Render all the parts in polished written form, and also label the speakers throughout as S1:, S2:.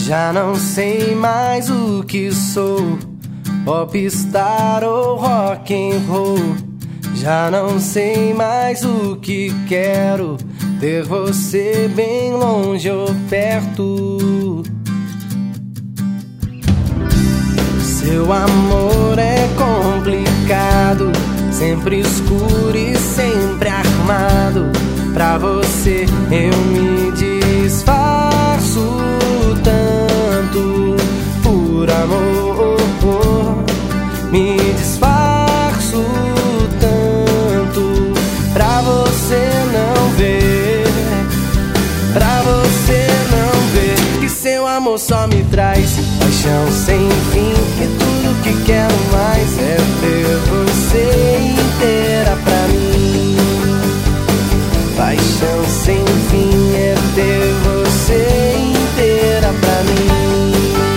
S1: Já não sei mais o que sou, popstar ou rock and roll. Já não sei mais o que quero, ter você bem longe ou perto. Seu amor é complicado, sempre escuro e sempre armado. Pra você eu me disfarço tanto, por amor me disfarço tanto. Pra você não ver, pra você não ver que seu amor só me traz paixão sem fim. E tudo que quero mais é ter você inteira pra mim. Paixão sem fim é ter você inteira pra mim.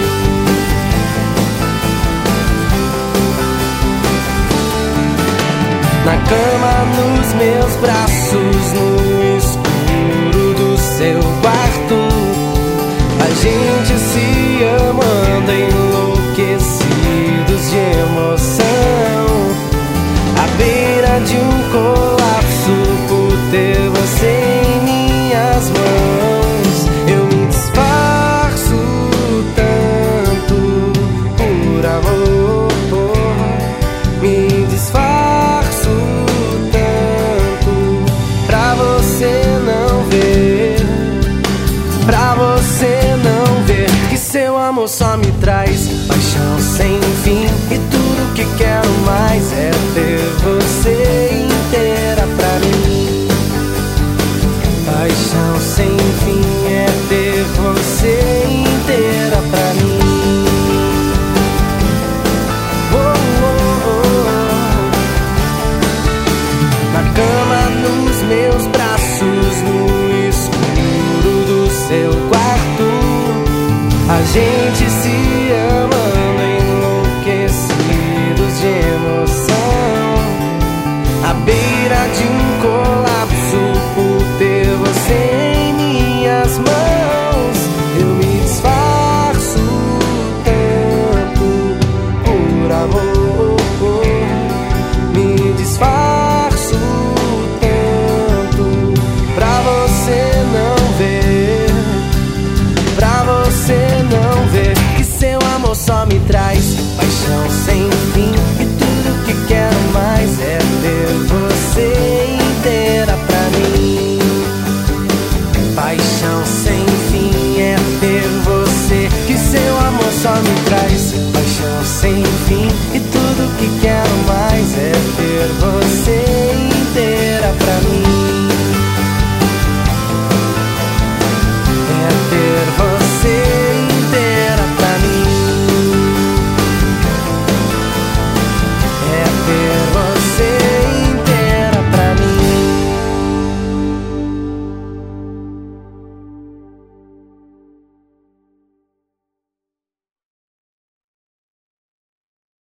S1: Na cama, nos meus braços, no escuro do seu quarto, a gente se amando, enlouquecidos de emoção, à beira de um colapso por ter você em minhas mãos. Eu me disfarço tanto, por amor, me disfarço tanto, pra você não ver, pra você não ver que seu amor só me traz paixão sem fim. E tudo que quero mais é ter você inteira pra mim. Paixão sem fim é ter você inteira pra mim. Oh, oh, oh. Na cama, nos meus braços, no escuro do seu quarto, a gente se